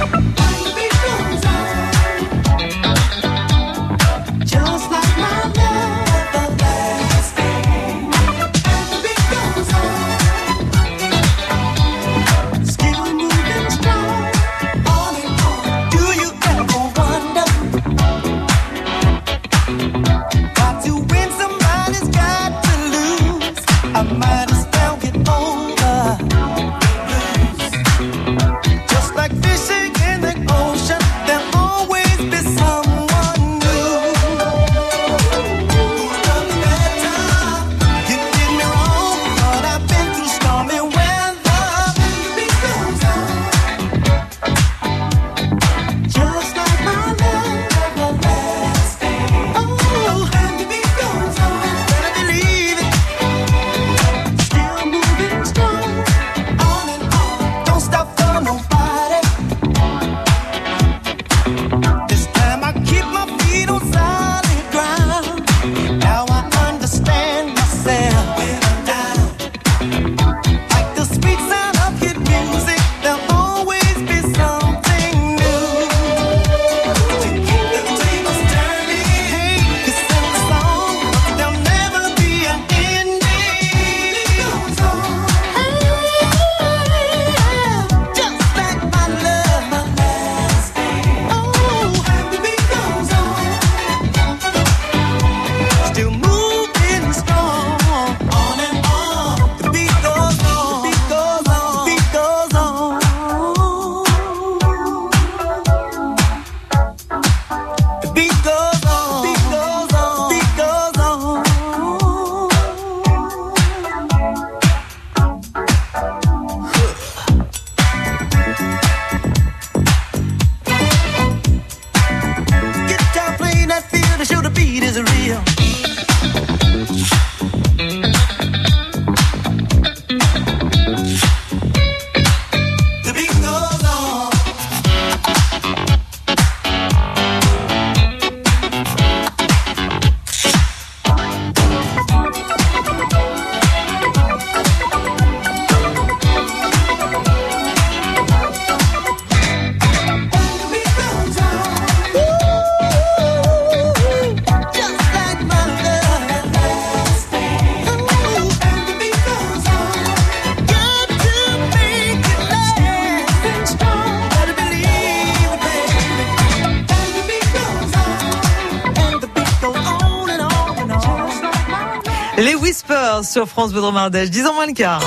B: Les Whispers sur France Bleu Dromardèche, 10 ans moins le quart.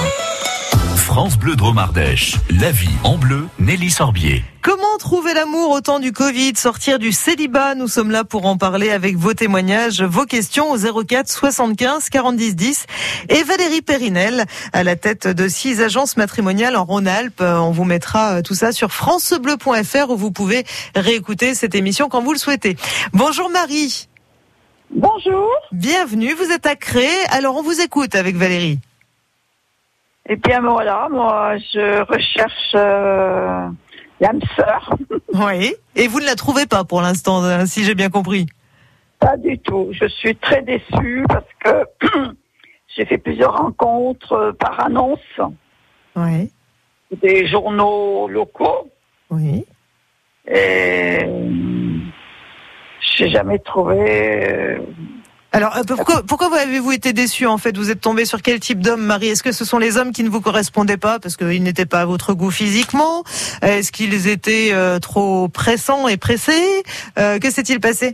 A: France Bleu Dromardèche, la vie en bleu, Nelly Sorbier.
B: Comment trouver l'amour au temps du Covid, sortir du célibat? Nous sommes là pour en parler avec vos témoignages, vos questions au 04 75 40 10 10. Et Valérie Périnel, à la tête de 6 agences matrimoniales en Rhône-Alpes. On vous mettra tout ça sur francebleu.fr où vous pouvez réécouter cette émission quand vous le souhaitez. Bonjour Marie.
H: Bonjour.
B: Bienvenue, vous êtes à Cré. Alors on vous écoute avec Valérie.
H: Eh bien voilà, moi je recherche l'âme sœur.
B: Oui. Et vous ne la trouvez pas pour l'instant, si j'ai bien compris.
H: Pas du tout. Je suis très déçue parce que j'ai fait plusieurs rencontres par annonce.
B: Oui.
H: Des journaux locaux.
B: Oui.
H: Et j'ai jamais trouvé.
B: Alors, pourquoi avez-vous été déçu, en fait? Vous êtes tombé sur quel type d'homme, Marie? Est-ce que ce sont les hommes qui ne vous correspondaient pas parce qu'ils n'étaient pas à votre goût physiquement? Est-ce qu'ils étaient trop pressants et pressés? Que s'est-il passé?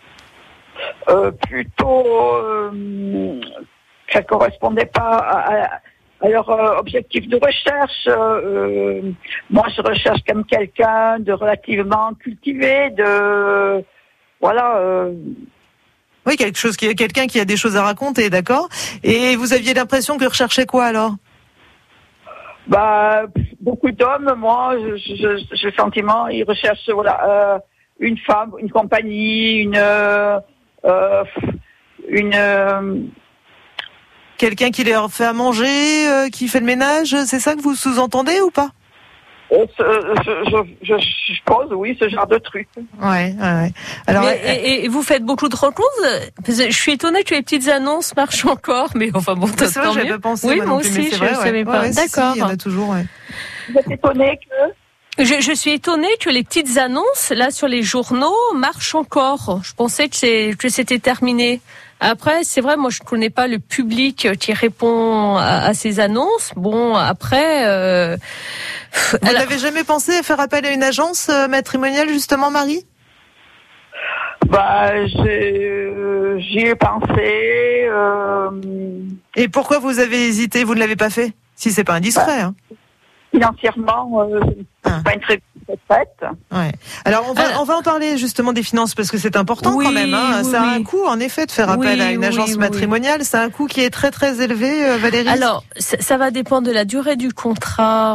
H: Plutôt, ça correspondait pas à leur objectif de recherche. Moi, je recherche comme quelqu'un de relativement cultivé, voilà.
B: Oui, quelqu'un qui a des choses à raconter, d'accord. Et vous aviez l'impression que recherchait quoi alors?
H: Beaucoup d'hommes, moi, j'ai le sentiment, ils recherchent une femme, une compagnie,
B: quelqu'un qui leur fait à manger, qui fait le ménage, c'est ça que vous sous-entendez ou pas?
H: Je pense, oui, ce genre de truc.
B: Ouais. Alors,
C: et vous faites beaucoup de rencontres? Je suis étonnée que les petites annonces marchent encore, mais enfin bon,
B: c'est vrai, j'avais pas pensé.
C: Oui, moi aussi, je ne savais pas. D'accord.
B: Il y en a toujours, ouais.
H: Vous êtes étonnée que...
C: Je suis étonnée que les petites annonces, là, sur les journaux, marchent encore. Je pensais que c'était terminé. Après, c'est vrai, moi, je connais pas le public qui répond à ces annonces. Bon, après...
B: Vous n'avez jamais pensé à faire appel à une agence matrimoniale, justement, Marie?
H: J'y ai pensé.
B: Et pourquoi vous avez hésité? Vous ne l'avez pas fait? Si c'est pas indiscret, hein.
H: Financièrement, c'est pas une très faite.
B: Ouais. Alors on va en parler justement des finances parce que c'est important quand même. Hein. Ça a un coût en effet de faire appel à une agence matrimoniale. C'est un coût qui est très très élevé, Valérie.
C: Alors ça va dépendre de la durée du contrat.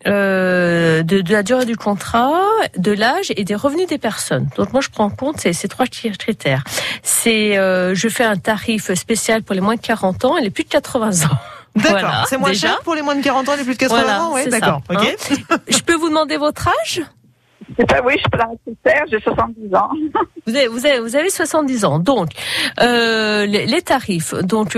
C: De la durée du contrat, de l'âge et des revenus des personnes. Donc moi je prends en compte ces trois critères. Je fais un tarif spécial pour les moins de 40 ans et les plus de 80 ans.
B: D'accord,
C: voilà,
B: c'est moins cher pour les moins de 40 ans et les plus de 80 ans, oui, d'accord.
C: Ça,
B: ok.
C: Hein. Je peux vous demander votre âge?
H: Oui, je peux la récupérer, j'ai 70 ans.
C: Vous avez 70 ans. Donc, les tarifs. Donc,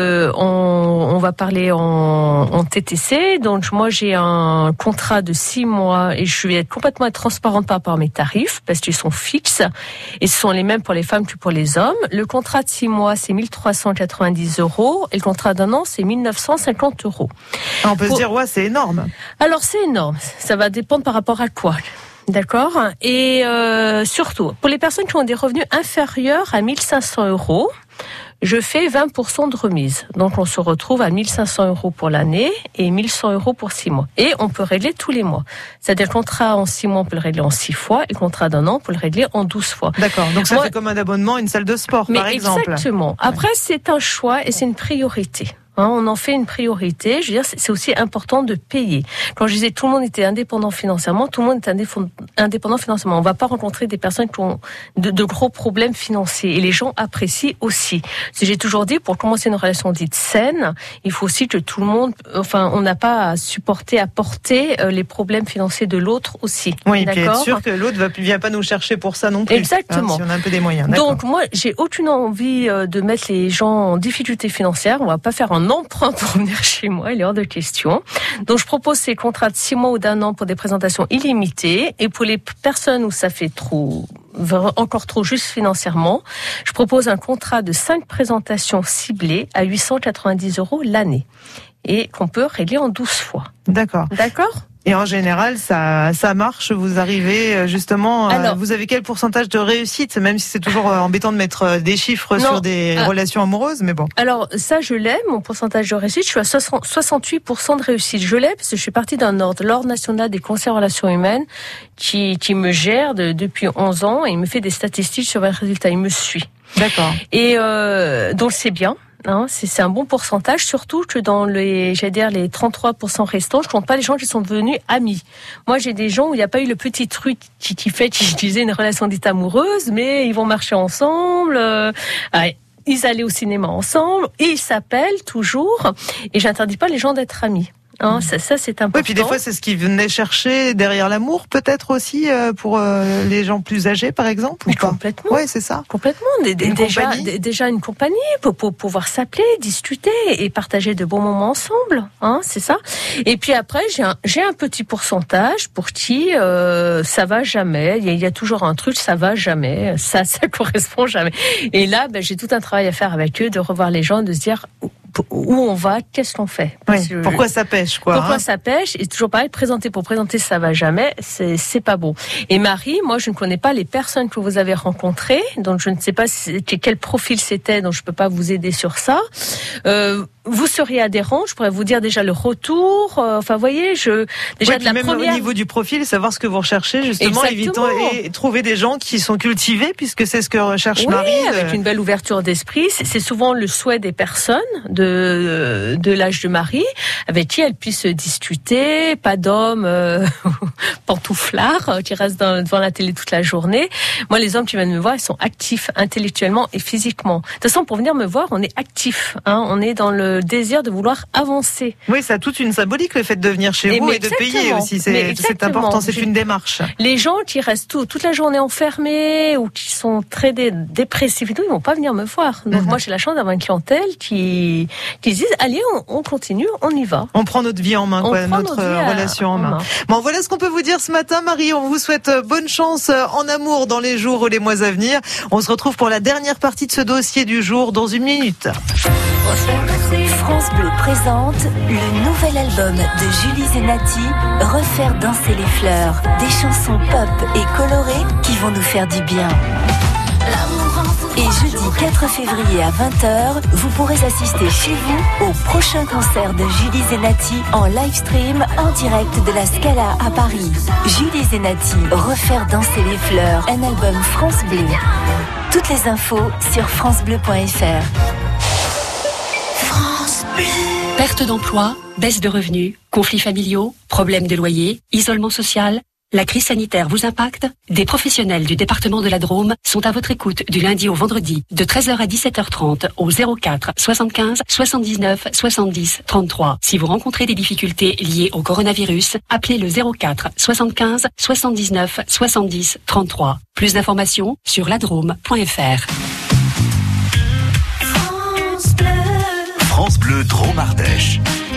C: on va parler en TTC. Donc, moi, j'ai un contrat de 6 mois et je vais être complètement transparente par rapport à mes tarifs parce qu'ils sont fixes et ce sont les mêmes pour les femmes que pour les hommes. Le contrat de 6 mois, c'est 1 390 € et le contrat d'un an, c'est 1 950 €.
B: On peut se dire, ouais, c'est énorme.
C: Alors, c'est énorme. Ça va dépendre par rapport à quoi? D'accord. Et surtout, pour les personnes qui ont des revenus inférieurs à 1 500 €, je fais 20% de remise. Donc, on se retrouve à 1 500 € pour l'année et 1 100 € pour 6 mois. Et on peut régler tous les mois. C'est-à-dire, le contrat en 6 mois, on peut le régler en 6 fois. Et le contrat d'un an, on peut le régler en 12 fois.
B: D'accord. Donc, ça fait comme un abonnement à une salle de sport, par exemple.
C: Exactement. Après, c'est un choix et c'est une priorité. On en fait une priorité. Je veux dire, c'est aussi important de payer. Quand je disais tout le monde était indépendant financièrement, tout le monde est indépendant financièrement. On va pas rencontrer des personnes qui ont de gros problèmes financiers. Et les gens apprécient aussi. J'ai toujours dit, pour commencer une relation dite saine, il faut aussi que tout le monde, on n'a pas à supporter, à porter les problèmes financiers de l'autre aussi.
B: Oui, puis être sûr que l'autre vient pas nous chercher pour ça non plus.
C: Exactement.
B: Si on a un peu des moyens.
C: Donc moi, j'ai aucune envie de mettre les gens en difficulté financière. On va pas faire un emprunt pour venir chez moi, il est hors de question. Donc je propose ces contrats de 6 mois ou d'un an pour des présentations illimitées. Et pour les personnes où ça fait encore trop juste financièrement, je propose un contrat de 5 présentations ciblées à 890 € l'année. Et qu'on peut régler en 12 fois.
B: D'accord.
C: D'accord ?
B: Et en général, ça marche. Vous arrivez justement. Alors, vous avez quel pourcentage de réussite, même si c'est toujours embêtant de mettre des chiffres sur des relations amoureuses, mais bon.
C: Alors ça, je l'ai. Mon pourcentage de réussite, je suis à 68% de réussite. Je l'ai parce que je suis partie d'un ordre, l'Ordre national des conseillers en relations humaines, qui me gère depuis 11 ans et il me fait des statistiques sur mes résultats. Il me suit.
B: D'accord.
C: Et donc c'est bien. C'est un bon pourcentage, surtout que dans les 33% restants, je compte pas les gens qui sont devenus amis. Moi, j'ai des gens où il n'y a pas eu le petit truc qui disait une relation dite amoureuse, mais ils vont marcher ensemble, ils allaient au cinéma ensemble, et ils s'appellent toujours, et j'interdis pas les gens d'être amis. Hein, ça c'est important.
B: Oui, puis des fois c'est ce qui venait chercher derrière l'amour, peut-être aussi pour les gens plus âgés, par exemple.
C: Mais complètement.
B: Oui, c'est ça.
C: Complètement. Déjà une compagnie pour pouvoir s'appeler, discuter et partager de bons moments ensemble. Hein, c'est ça. Et puis après, j'ai un petit pourcentage pour qui ça va jamais. Il y a toujours un truc, ça va jamais. Ça correspond jamais. Et là, j'ai tout un travail à faire avec eux, de revoir les gens, de se dire où on va, qu'est-ce qu'on fait.
B: Pourquoi ça pêche, quoi.
C: Pourquoi ça pêche. Et toujours pareil, présenter pour présenter, ça va jamais, c'est pas beau. Et Marie, moi, je ne connais pas les personnes que vous avez rencontrées, donc je ne sais pas quel profil c'était, donc je peux pas vous aider sur ça. Vous seriez adhérent, je pourrais vous dire déjà le retour. Enfin, vous voyez, déjà de la
B: même
C: première.
B: Au niveau du profil, savoir ce que vous recherchez, justement, et trouver des gens qui sont cultivés, puisque c'est ce que recherche Marie.
C: Avec une belle ouverture d'esprit. C'est souvent le souhait des personnes de l'âge de Marie, avec qui elles puissent discuter. Pas d'hommes pantouflards qui restent devant la télé toute la journée. Moi, les hommes qui viennent me voir, ils sont actifs intellectuellement et physiquement. De toute façon, pour venir me voir, on est actif. Hein, on est dans le désir de vouloir avancer.
B: Oui, ça a toute une symbolique, le fait de venir chez vous et de payer aussi. C'est important, c'est une démarche.
C: Les gens qui restent toute la journée enfermés ou qui sont très dépressifs et tout, ils vont pas venir me voir. Donc moi, j'ai la chance d'avoir une clientèle qui disent, allez, on continue, on y va.
B: On prend notre vie en main, notre relation en main. Bon, voilà ce qu'on peut vous dire ce matin, Marie. On vous souhaite bonne chance en amour dans les jours ou les mois à venir. On se retrouve pour la dernière partie de ce dossier du jour dans une minute.
E: France Bleu présente le nouvel album de Julie Zenati, Refaire danser les fleurs. Des chansons pop et colorées qui vont nous faire du bien. Et jeudi 4 février à 20h, vous pourrez assister chez vous au prochain concert de Julie Zenati en live stream en direct de la Scala à Paris. Julie Zenati, Refaire danser les fleurs, un album France Bleu. Toutes les infos sur francebleu.fr.
I: Perte d'emploi, baisse de revenus, conflits familiaux, problèmes de loyer, isolement social. La crise sanitaire vous impacte? Des professionnels du département de la Drôme sont à votre écoute du lundi au vendredi de 13h à 17h30 au 04 75 79 70 33. Si vous rencontrez des difficultés liées au coronavirus, appelez le 04 75 79 70 33. Plus d'informations sur ladrome.fr.
A: France Bleu Drôme Ardèche.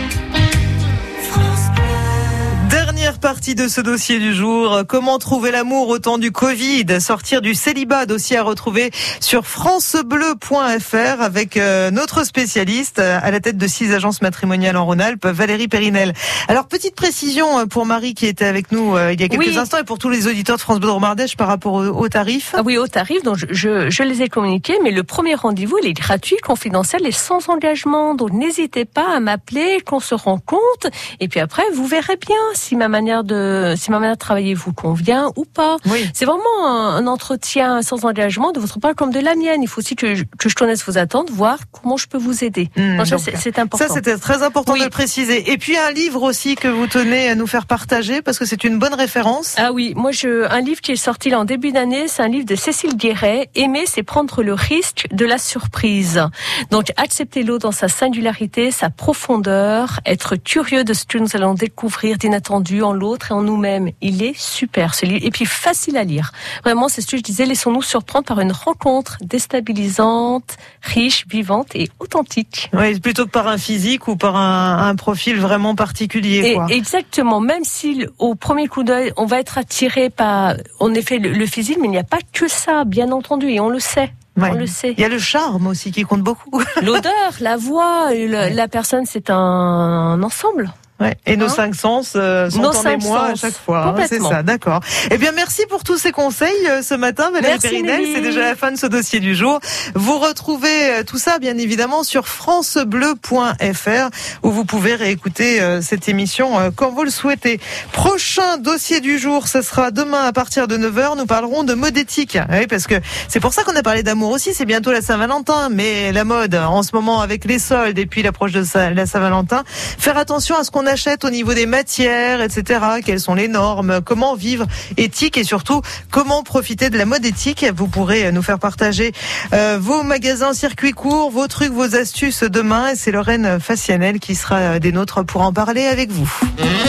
B: Dernière partie de ce dossier du jour. Comment trouver l'amour au temps du Covid? Sortir du célibat, dossier à retrouver sur francebleu.fr avec notre spécialiste à la tête de 6 agences matrimoniales en Rhône-Alpes, Valérie Périnel. Alors, petite précision pour Marie qui était avec nous il y a quelques instants et pour tous les auditeurs de France Bleu Drôme Ardèche par rapport aux tarifs.
C: Ah oui, aux tarifs. Donc, je les ai communiqués, mais le premier rendez-vous, il est gratuit, confidentiel et sans engagement. Donc, n'hésitez pas à m'appeler, qu'on se rencontre. Et puis après, vous verrez bien si ma manière de travailler vous convient ou pas.
B: Oui.
C: C'est vraiment un entretien sans engagement de votre part comme de la mienne. Il faut aussi que je connaisse vos attentes, voir comment je peux vous aider. Donc c'est important.
B: Ça, c'était très important de le préciser. Et puis un livre aussi que vous tenez à nous faire partager parce que c'est une bonne référence.
C: Ah oui, moi un livre qui est sorti là en début d'année, c'est un livre de Cécile Guéret. Aimer, c'est prendre le risque de la surprise. Donc accepter l'autre dans sa singularité, sa profondeur, être curieux de ce que nous allons découvrir d'inattendu en l'autre et en nous-mêmes. Il est super ce livre et puis facile à lire. Vraiment, c'est ce que je disais, laissons-nous surprendre par une rencontre déstabilisante, riche, vivante et authentique.
B: Oui, plutôt que par un physique ou par un profil vraiment particulier. Quoi.
C: Exactement, même si au premier coup d'œil, on va être attiré par en effet le physique, mais il n'y a pas que ça, bien entendu, et on le sait.
B: Ouais.
C: On le sait.
B: Il y a le charme aussi qui compte beaucoup.
C: L'odeur, la voix, la personne, c'est un ensemble.
B: Ouais. Et nos 5 sens sont en émoi à chaque fois. C'est ça, d'accord. Eh bien, merci pour tous ces conseils ce matin, Valérie Périnel. C'est déjà la fin de ce dossier du jour. Vous retrouvez tout ça, bien évidemment, sur francebleu.fr où vous pouvez réécouter cette émission quand vous le souhaitez. Prochain dossier du jour, ce sera demain à partir de 9h. Nous parlerons de mode éthique. Oui, parce que c'est pour ça qu'on a parlé d'amour aussi. C'est bientôt la Saint-Valentin, mais la mode en ce moment avec les soldes et puis l'approche de la Saint-Valentin. Faire attention à ce qu'on on achète au niveau des matières, etc. Quelles sont les normes? Comment vivre éthique et surtout comment profiter de la mode éthique? Vous pourrez nous faire partager vos magasins circuit court, vos trucs, vos astuces demain. Et c'est Lorraine Facianel qui sera des nôtres pour en parler avec vous.